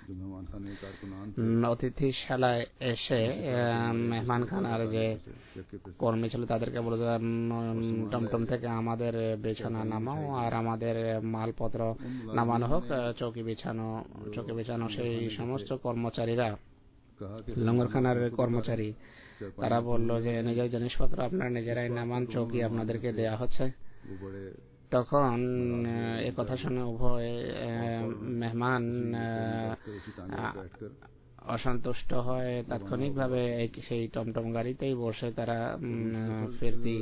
অতিথিশালায় এসে মেহমানখানার যে কর্মী ছিল তাদেরকে বলে, টমটম থেকে আমাদের বিছানা নামাও আর আমাদের মালপত্র নামানো হোক, চৌকি বিছানো চৌকি বিছানো সেই সমস্ত কর্মচারীরা, লঙ্গরখানার কর্মচারী, তারা বলল যে নিজের জিনিসপত্র আপনারা নিজেরাই নামান, চৌকি আপনাদেরকে দেয়া হচ্ছে। তখন এ কথা শুনে উভয় মেহমান অসন্তুষ্ট হয়, তাৎক্ষণিকভাবে সেই টমটম গাড়িতেই বসে তারা ফিরতি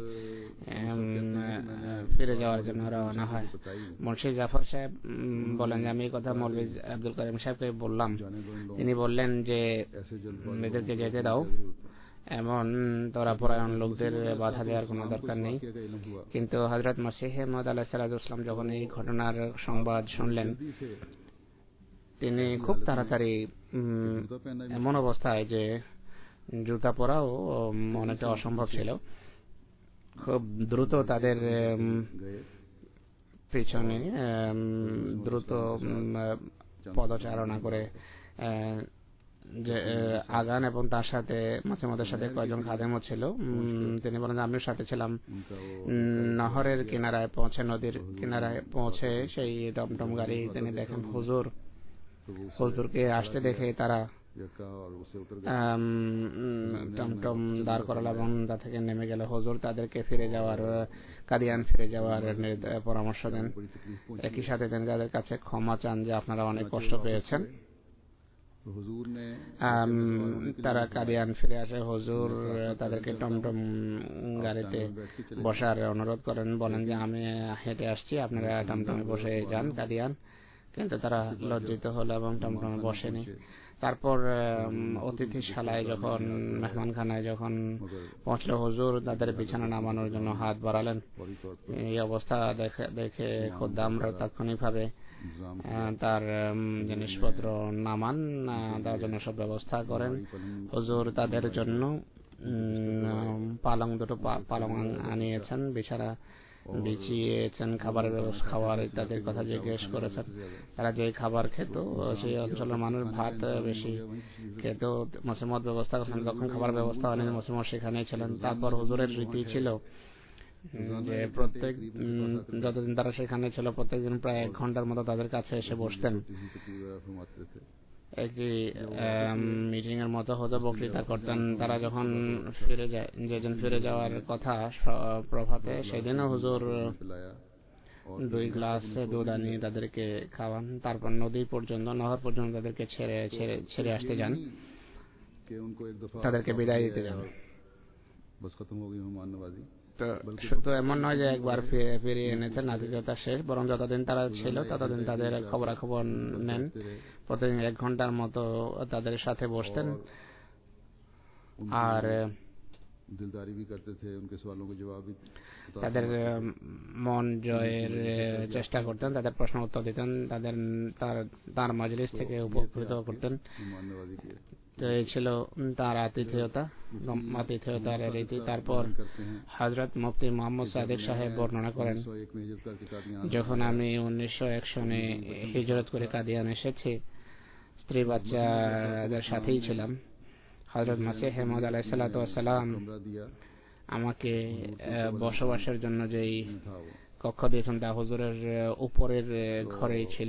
ফিরে যাওয়ার জন্য রওনা হয়। মুন্সি জাফর সাহেব বলেন যে আমি এই কথা মৌলভী আব্দুল করিম সাহেবকে বললাম, তিনি বললেন যে এদেরকে যেতে দাও, এমন তোরা পরায়ণ লোকদের বাধা দেওয়ার কোনো দরকার নেই। কিন্তু হযরত মসিহ মাউদ আলাইহিস সালাতু ওয়াস সালাম যখন এই ঘটনার সংবাদ শুনলেন, তিনি খুব তাড়াতাড়ি এমন অবস্থায় যে জুতা পরাও অনেকটা অসম্ভব ছিল, খুব দ্রুত তাদের পিছনে দ্রুত পদচারণা করে যে আগান, এবং তার সাথে মাঝে মাঝে সাথে কয়েকজন খাদেমও ছিল। তিনি বলেন যে আমিও সাথে ছিলাম। নহরের কিনারায় পৌঁছে, নদীর কিনারায় পৌঁছে সেই টমটম গাড়ি তিনি দেখেন হুজুর হুজুরকে আসতে দেখে তারা টমটম দাঁড় করাল এবং তা থেকে নেমে গেল। হুজুর তাদেরকে ফিরে যাওয়ার কাদিয়ান ফিরে যাওয়ার পরামর্শ দেন, একই সাথে তিনি তাদের কাছে ক্ষমা চান যে আপনারা অনেক কষ্ট পেয়েছেন। তারা কাদিয়ান ফিরে আসে। হুজুর তাদেরকে টমটম গাড়িতে বসার অনুরোধ করেন, বলেন যে আমি হেঁটে আসছি, আপনারা টমটমে বসে যান কাদিয়ান। কিন্তু তারা লজ্জিত হলো এবং টমটমে বসেনি। তারপর অতিথিশালায় যখন মেহমানখানায় যখন পৌঁছলো, হুজুর তাদের বিছানা নামানোর জন্য হাত বাড়ালেন। এই অবস্থা দেখে দেখে খুদ্দামরা তাৎক্ষণিকভাবে তার জিনিসপত্র নামান, তার জন্য সব ব্যবস্থা করেন। হুজুর তাদের জন্য পালং দুটো পালং আনিয়েছেন, বিছানা বিছিয়েছেন, খাবারের ব্যবস্থা, খাবার ইত্যাদির কথা জিজ্ঞেস করেছেন। তারা যে খাবার খেত, সেই অঞ্চলের মানুষ ভাত বেশি খেত। মসিমত ব্যবস্থা করেছেন, তখন খাবার ব্যবস্থা হয়নি, মসিমত সেখানেই ছিলেন। তারপর হুজুরের রীতি ছিল যে প্রত্যেক যতদিন তারা সেখানে ছিল প্রত্যেকদিন প্রায় এক ঘন্টার মতো তাদের কাছে এসে বসতেন। একটি মিটিং এর মতো হতো, বক্তৃতা করতেন। তারা যখন ফিরে যায়, যেদিন ফিরে যাওয়ার কথা প্রভাতে, সেদিনও হুজুর দুই গ্লাস দুধ আনিয়ে তাদেরকে খাওয়ান। তারপর নদী পর্যন্ত, নহর পর্যন্ত তাদেরকে ছেড়ে ছেড়ে ছেড়ে আসতে যান, তাদেরকে বিদায় দিতে যান। শুধু এমন নয় যে একবার ফিরিয়ে এনেছেন, আতিথেয়তা শেষ, বরং যতদিন তারা ছিল ততদিন তাদের খবরাখবর নেন। প্রতিদিন এক ঘন্টার মতো তাদের সাথে বসতেন আর তাদের মন জয়ের চেষ্টা করতেন, তাদের প্রশ্ন উত্তর দিতেন, তাদের তার মাজলিস থেকে উপকৃত করতেন। তো এই ছিল তার আতিথেয়তা, আতিথেয়তার রীতি। তারপর হযরত মুফতি মোহাম্মদ সাদিক সাহেব বর্ণনা করেন, যখন আমি উনিশশো এক সনে হিজরত করে কাদিয়ান এসেছি, স্ত্রী বাচ্চাদের সাথেই ছিলাম। হযরত মসিহ মাউদ আলাইহিস সালাতু ওয়াস সালাম আমাকে বসবাসের জন্য যেই কক্ষ দিয়েছেন তা হুজুরের উপরের ঘরেই ছিল।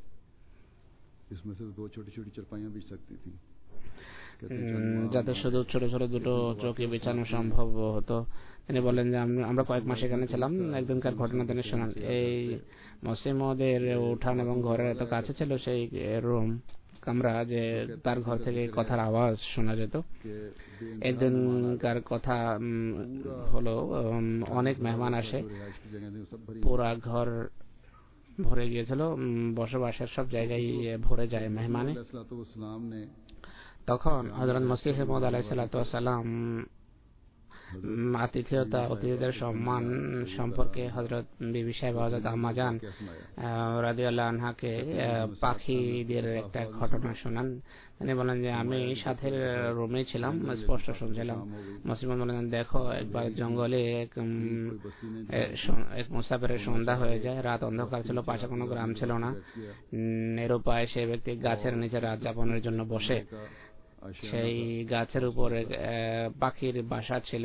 যাতে শুধু ছোট ছোট দুটো চৌকি বিছানো সম্ভব হতো। তিনি বলেন যে আমরা কয়েক মাস এখানে ছিলাম। একদিনকার ঘটনা তিনি শোনান। এই মসিহ মাউদের উঠান এবং ঘরের এত কাছে ছিল সেই রুম কামরা যে তার ঘর থেকে কথার আওয়াজ শোনা যেত। একদিনকার কথা হলো, অনেক মেহমান আসে, পুরা ঘর ভরে গিয়েছিল, বসবাসের সব জায়গায় ভরে যায় মেহমানে। তখন হযরত মসিহ মাউদ আলাইহিস সালাতু ওয়াস সালাম আতিথেয়তা, অতিথিদের সম্মান সম্পর্কে হযরত বিবি সাহেব হযরত আম্মা জান রাদিয়াল্লাহু আনহাকে পাখিদের একটা ঘটনা শোনান। তিনি বলেন যে আমি সাথে রুমে ছিলাম, স্পষ্ট শুনছিলাম। মসিহ মাউদ বলেন, দেখো একবার জঙ্গলে এক এক মুসাফিরের সন্ধ্যা হয়ে যায়, রাত অন্ধকার ছিল, পাশে কোনো গ্রাম ছিল না। নিরুপায় সেই ব্যক্তি গাছের নিচে রাত যাপনের জন্য বসে। সেই গাছের উপরে পাখির বাসা ছিল।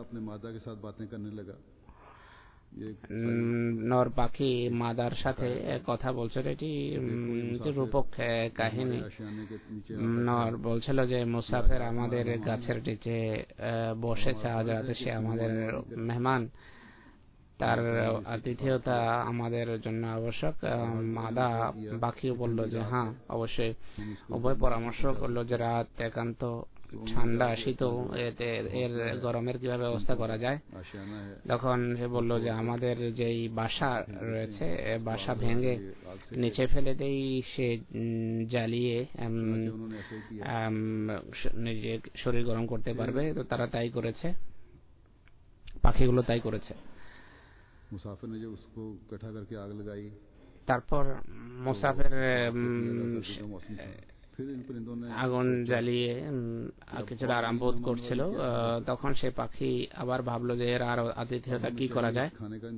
নর পাখি মাদার সাথে কথা বলছিল। এটি রূপক কাহিনী। নর বলছিল যে মুসাফির আমাদের গাছের নিচে বসেছে, আজ রাতে সে আমাদের মেহমান, তার আতিথেয়তা আমাদের জন্য আবশ্যক। মাদা পাখিও বলল যে হ্যাঁ অবশ্যই। উভয় পরামর্শ করলো যে রাত একান্ত ঠান্ডা, শীত, এর গরমের কিভাবে ব্যবস্থা করা যায়। তখন সে বলল যে আমাদের যেই বাসা রয়েছে, বাসা ভেঙে নিচে ফেলে দেই, সে জ্বালিয়ে নিজে শরীর গরম করতে পারবে। তো তারা তাই করেছে, পাখিগুলো তাই করেছে। তারপর মুসাফির আগুন জ্বালিয়ে কিছুটা আরাম বোধ করছিল। তখন সে পাখি আবার ভাবলো যে এর আর আতিথেয়তা কি করা যায়,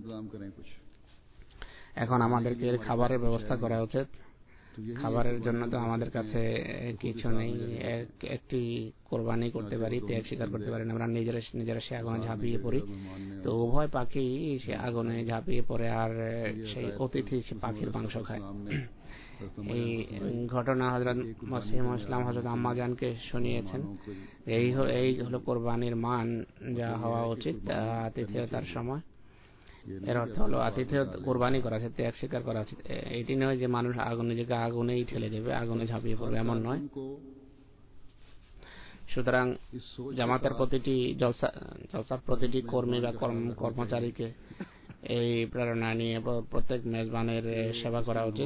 এখন আমাদেরকে খাবারের ব্যবস্থা করা উচিত। খাবারের জন্য তো আমাদের কাছে কিছু নেই, একটি কোরবানি করতে পারি, ত্যাগ স্বীকার করতে পারি না, আমরা নিজেরা নিজেরা সে আগুনে ঝাঁপিয়ে পড়ি। তো উভয় পাখি সে আগুনে ঝাঁপিয়ে পড়ে আর সেই অতিথি সে পাখির মাংস খায়। এই ঘটনা হযরত মসিহ ইসলাম হযরত আম্মা জানকে শুনিয়েছেন। এই এই হলো কোরবানির মান যা হওয়া উচিত আতিথেয়তার সময়। এর অর্থ হলো আতিথেয় কোরবানি করা আছে, ত্যাগ স্বীকার করা আছে। এটি নয় যে মানুষ আগুন নিজেকে আগুনেই ঠেলে দেবে, আগুনে ঝাঁপিয়ে পড়বে, এমন নয়। সুতরাং জামাতের প্রতিটি জলসা জলসার প্রতিটি কর্মী বা কর্মচারীকে এই প্রেরণা নিয়ে প্রত্যেক মেজবানের সেবা করা উচিত,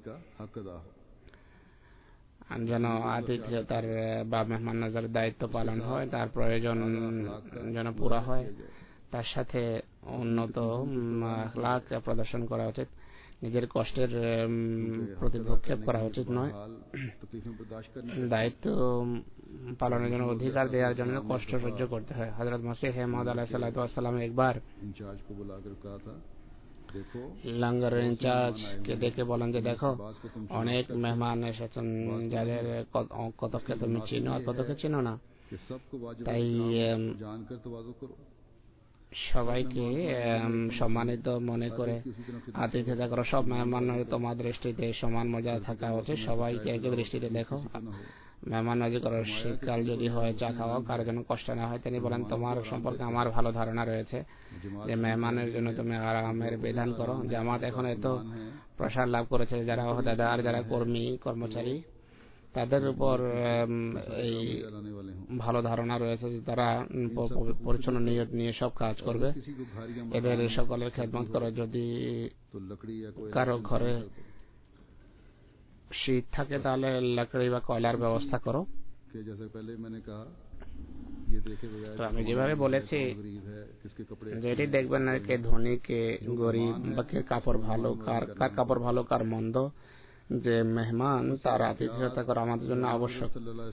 যেন আতিথেয়তার বা মেহমান নজরের দায়িত্ব পালন হয়, তার প্রয়োজন যেন পুরা হয়। তার সাথে উন্নত আখলাক প্রদর্শন করা উচিত, নিজের কষ্টের প্রতিভক্ষেপ করা উচিত নয়। দায়িত্ব পালনের জন্য, অধিকার দেওয়ার জন্য কষ্ট সহ্য করতে হয়। হযরত মসিহ মাউদ আলাইহিস সালাতু ওয়াস সালাম একবার লঙ্গরের ইনচার্জকে ডেকে বলেন যে দেখো, অনেক মেহমান এসেছেন যাদের কতকে তুমি চিনো আর কতকে চিনো না, তাই সবাইকে সম্মানিত মনে করে আতিথেয়তা করো। সব মেহমান তোমার দৃষ্টিতে সমান মর্যাদা থাকা উচিত, সবাইকে একই দৃষ্টিতে দেখো। মেহমান নজি করো, শীতকাল যদি হয় চা খাওয়াও, কারো যেন কষ্ট না হয়। তিনি বলেন তোমার সম্পর্কে আমার ভালো ধারণা রয়েছে যে মেহমানের জন্য তুমি আরামের বিধান করো। জামাত এখন এত প্রসার লাভ করেছে, যারা ওহদাদার, যারা কর্মী কর্মচারী, তাদের উপর এই ভালো ধারণা রয়েছে যে তারা পরিচ্ছন্ন নিয়ত নিয়ে সব কাজ করবে। এদের সকলের খেদমত করো। যদি কারো ঘরে শীত থাকে তাহলে লাকড়ি বা কয়লার ব্যবস্থা করো। তো আমি যেভাবে বলেছি যে এটি দেখবেন না কে ধনী কে গরিব বা কে কাপড় ভালো, কার কার কাপড় ভালো কার মন্দ, যে মেহমান তার আতিথেয়তা করা আমাদের জন্য আবশ্যক।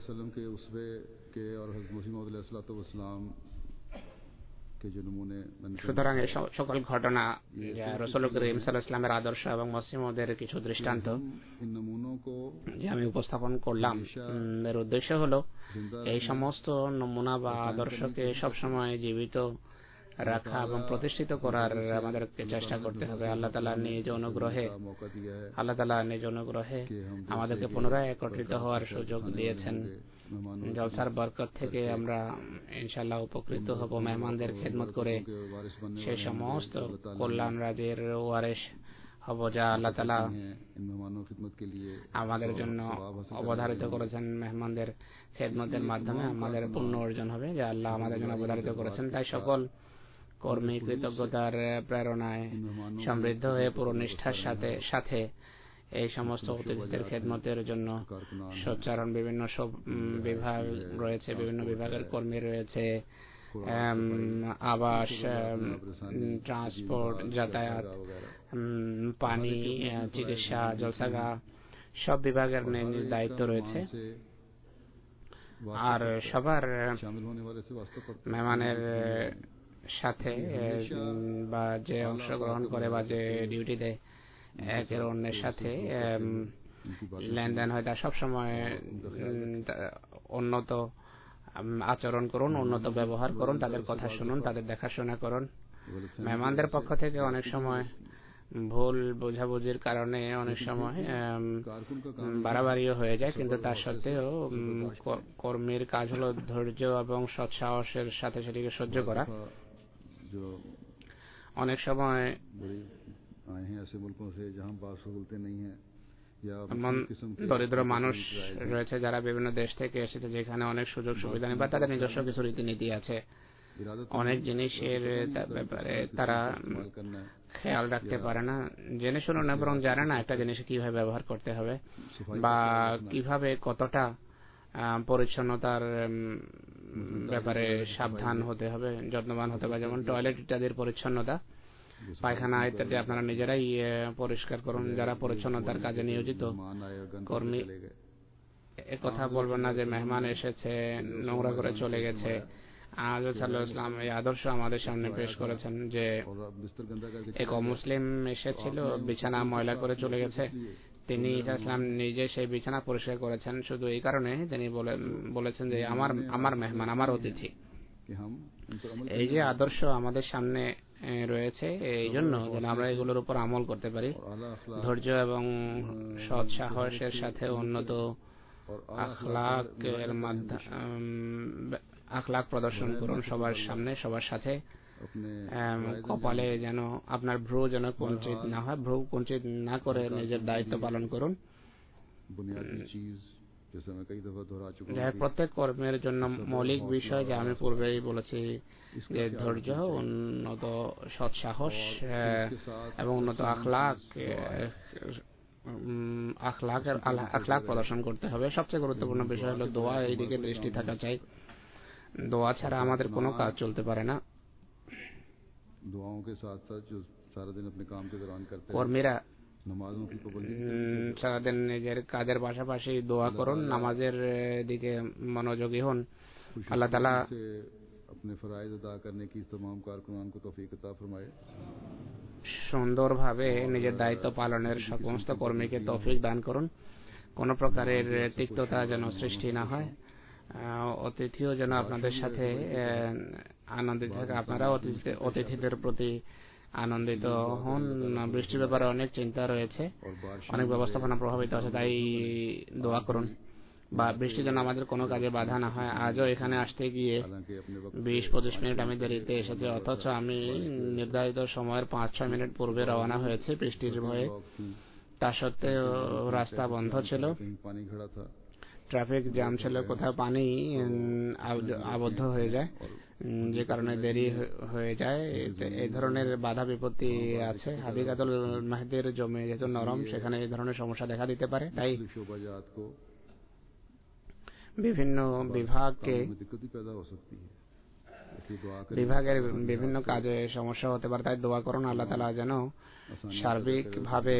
সুতরাং এই সকল ঘটনা রাসূল করিম সাল্লাল্লাহু আলাইহি ওয়াসাল্লামের আদর্শ এবং মসিহ মাউদের কিছু দৃষ্টান্ত যে আমি উপস্থাপন করলাম, এর উদ্দেশ্য হলো এই সমস্ত নমুনা বা আদর্শকে সবসময় জীবিত রাখা এবং প্রতিষ্ঠিত করার আমাদেরকে চেষ্টা করতে হবে। আল্লাহ তাআলা নিজ অনুগ্রহে আল্লাহ তাআলা নিজ অনুগ্রহে আমাদেরকে পুনরায় একত্রিত হওয়ার সুযোগ দিয়েছেন। জলসার বরকত থেকে আমরা ইনশাআল্লাহ উপকৃত হব। মেহমানদের খেদমত করে সেই সমস্ত কল্যাণ রাজের ওয়ারিশ হব যা আল্লাহ তাআলা আমাদের জন্য অবধারিত করেছেন। মেহমানদের খেদমতের মাধ্যমে আমাদের পুণ্য অর্জন হবে যা আল্লাহ আমাদের জন্য অবধারিত করেছেন। তাই সকল কর্মী কৃতজ্ঞতার প্রেরণায় সমৃদ্ধ হয়ে পুরো নিষ্ঠার সাথে সাথে এই সমস্ত অতিথিদের খেদমতের জন্য সোচ্চারণ বিভিন্ন সব বিভাগ রয়েছে, বিভিন্ন বিভাগের কর্মী রয়েছে, আবাস, ট্রান্সপোর্ট, যাতায়াত, পানি, চিকিৎসা, জলসাগা, সব বিভাগের দায়িত্ব রয়েছে। আর সবার মেহমানের সাথে বা যে অংশগ্রহণ করে বা যে ডিউটি দেয় একের অন্যের সাথে লেনদেন হয়, তা সবসময় উন্নত আচরণ করুন, উন্নত ব্যবহার করুন, তাদের কথা শুনুন, তাদের দেখাশোনা করুন। মেহমানদের পক্ষ থেকে অনেক সময় ভুল বোঝাবুঝির কারণে অনেক সময় বাড়াবাড়িও হয়ে যায়, কিন্তু তার সত্ত্বেও কর্মীর কাজ হলো ধৈর্য এবং সৎসাহসের সাথে সেটিকে সহ্য করা। অনেক সময় দরিদ্র মানুষ রয়েছে যারা বিভিন্ন দেশ থেকে এসেছে, যেখানে অনেক সুযোগ সুবিধা নেই বা তাদের নিজস্ব কিছু রীতিনীতি আছে, অনেক জিনিসের ব্যাপারে তারা খেয়াল রাখতে পারে না, জেনে শুনে না, বরং জানে না একটা জিনিস কিভাবে ব্যবহার করতে হবে বা কিভাবে কতটা পরিচ্ছন্নতার ব্যাপারে সাবধান হতে হবে, যত্নবান হতে হবে। যেমন টয়লেট ইত্যাদির পরিচ্ছন্নতা, পায়খানা ইত্যাদি আপনারা নিজেরাই পরিষ্কার করুন। যারা পরিচ্ছন্নতার কাজে নিয়োজিত কর্মী একথা বলবেন না যে মেহমান এসেছে নোংরা করে চলে গেছে। আল্লাহ সাল্লাল্লাহু আলাইহি ওয়াসাল্লাম এই আদর্শ আমাদের সামনে পেশ করেছেন যে এক অমুসলিম এসেছিল, বিছানা ময়লা করে চলে গেছে, তিনি ইসলাম নিজে সেই বিছানা পরিষ্কার করেছেন শুধু এই কারণে তিনি বলেছেন যে আমার আমার মেহমান, আমার অতিথি। এই যে আদর্শ আমাদের সামনে রয়েছে, এই জন্য যেন আমরা এগুলোর উপর আমল করতে পারি। ধৈর্য এবং সৎ সাহসের সাথে উন্নত আখলাকের মাধ্যমে আখলাক প্রদর্শন করুন সবার সামনে, সবার সাথে। কপালে যেন আপনার ভ্রু যেন কুঞ্চিত না হয়, ভ্রু কুঞ্চিত না করে নিজের দায়িত্ব পালন করুন। প্রত্যেক কর্মের জন্য মৌলিক বিষয় যা আমি পূর্বেই বলেছি যে ধৈর্য, উন্নত সৎ সাহস এবং উন্নত আখলাক আখলাকের আখলাক প্রদর্শন করতে হবে। সবচেয়ে গুরুত্বপূর্ণ বিষয় হলো দোয়া, এই দিকে দৃষ্টি থাকা চাই। দোয়া ছাড়া আমাদের কোনো কাজ চলতে পারে না। दुआओं के साथ साथ जो सारा दिन अपने काम के दौरान करते हैं কর্মীরা नमाजों की पाबंदी সারাদিন নিজের কাজের পাশাপাশি দোয়া করুন, নামাজের দিকে মনোযোগী হন। আল্লাহ তাআলা से अपने फराइज अदा करने की तमाम कारकुनान को तौफीक अता फरमाए। সুন্দরভাবে নিজের দায়িত্ব পালনের সমস্ত কর্মীকে তৌফিক দান করুন। কোন প্রকারের তিক্ততা যেন সৃষ্টি না হয়। অতিথিও যেন আপনাদের সাথে আনন্দিত থাকে, আপনারা অতিথিদের প্রতি আনন্দিত হন। বৃষ্টির ব্যাপারে অনেক চিন্তা রয়েছে, অনেক ব্যবস্থাপনা প্রভাবিত আছে, তাই দোয়া করুন বা বৃষ্টি যেন আমাদের কোনো কাজে বাধা না হয়। আজও এখানে আসতে গিয়ে বিশ পঁচিশ মিনিট আমি দেরিতে এসেছি, অথচ আমি নির্ধারিত সময়ের পাঁচ ছয় মিনিট পূর্বে রওনা হয়েছে বৃষ্টির ভয়ে। তা সত্ত্বেও রাস্তা বন্ধ ছিল, ট্রাফিক জ্যাম ছিল, কোথাও পানি আবদ্ধ হয়ে যায়, যে কারণে দেরি হয়ে যায়। এই ধরনের বাধা বিপত্তি আছে। হাদিকাতুল মাহদির জমি যেহেতু নরম, সেখানে এই ধরনের সমস্যা দেখা দিতে পারে। তাই বিভিন্ন বিভাগকে বিভাগের বিভিন্ন কাজে সমস্যা হতে পারে, তাই দোয়া করুন আল্লাহ তাআলা যেন সার্বিকভাবে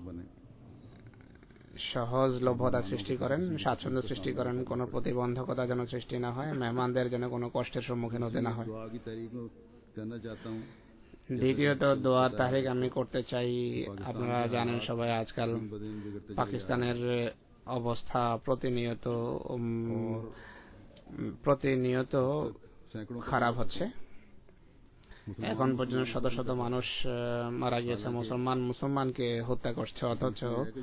সহজলভ্যতা সৃষ্টি করেন, স্বাচ্ছন্দ্য সৃষ্টি করেন, কোনো প্রতিবন্ধকতা যেন সৃষ্টি না হয়, মেহমানদের যেন কোনো কষ্টের সম্মুখীন হতে না হয়। দ্বিতীয়ত দোয়ার তারিখ আমি করতে চাই। আপনারা জানেন সবাই আজকাল পাকিস্তানের অবস্থা প্রতিনিয়ত প্রতিনিয়ত খারাপ হচ্ছে। এখন পর্যন্ত শত শত মানুষ মারা গিয়েছে, মুসলমান মুসলমানকে হত্যা করছে, অথচ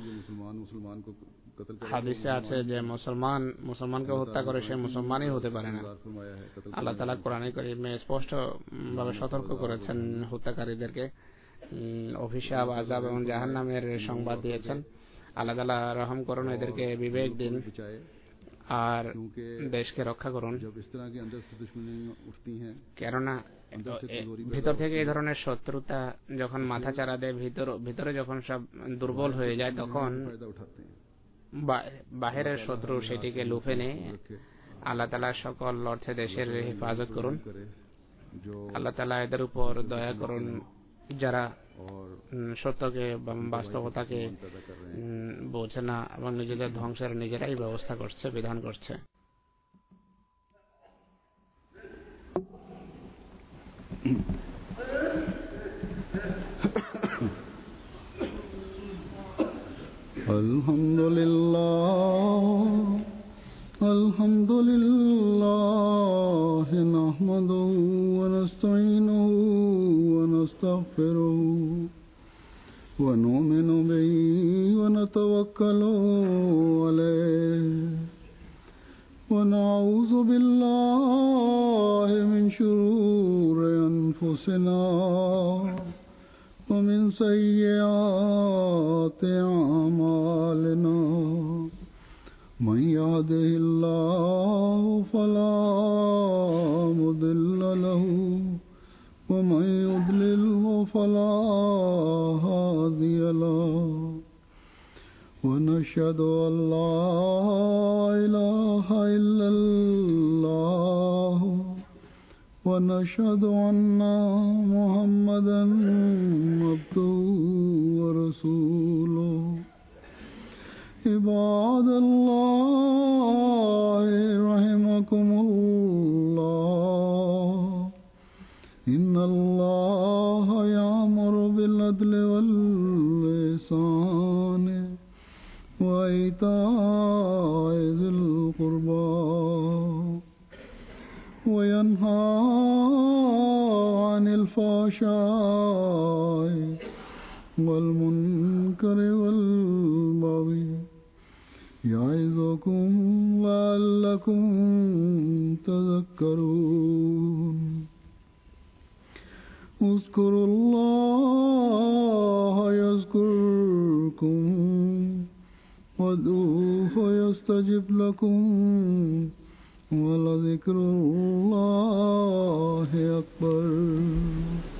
হাদিসে আছে যে মুসলমান মুসলমানকে হত্যা করে সে মুসলমানই হতে পারে না। আল্লাহ তাআলা কোরআনে কারীমে স্পষ্ট ভাবে সতর্ক করেছেন, হত্যাকারীদেরকে অভিশাপ, আযাব এবং জাহান্নামের সংবাদ দিয়েছেন। আল্লাহ তাআলা রহম করুন, এদেরকে বিবেক দিন আর দেশকে রক্ষা করুন। কেননা ভিতর থেকে এই ধরনের শত্রুতা যখন মাথা চাড়া দেয়, ভিতর ভিতরে যখন সব দুর্বল হয়ে যায়, তখন বাহিরের শত্রু সেটিকে লুফে নেয়। আল্লাহ তাআলা সকল অর্থে দেশের হেফাজত করুন। আল্লাহ তাআলা এদের উপর দয়া করুন যারা সত্যকে বাস্তবতাকে বোঝে না এবং নিজেদের ধ্বংসের নিজেরাই ব্যবস্থা করছে, বিধান করছে। আলহামদুলিল্লাহ আলহামদুলিল্লাহ নাহমাদুহু ওয়া নাস্তাঈনুহু ওয়া নাস্তাগফিরুহু ওয়া নু'মিনু বিহি ওয়া নাতাওয়াক্কালু আলাইহি ওয়া নাউযু বিল্লাহি মিন শুরুরি আনফুসিনা ওয়া মিন সাইয়্যাতি আ'মালিনা। من يهده الله فلا مضل له ومن يضلله فلا هادي له ونشهد أن لا إله إلا الله ونشهد أن محمدا عبده ورسوله. عباد الله رحمكم الله إن الله يأمر بالعدل والإحسان وإيتاء ذي القربى وينهى عن الفحشاء والمنكر والبغي يعظكم لعلكم تذكرون. اذكروا الله يذكركم وادعوه يستجب لكم ولذكر الله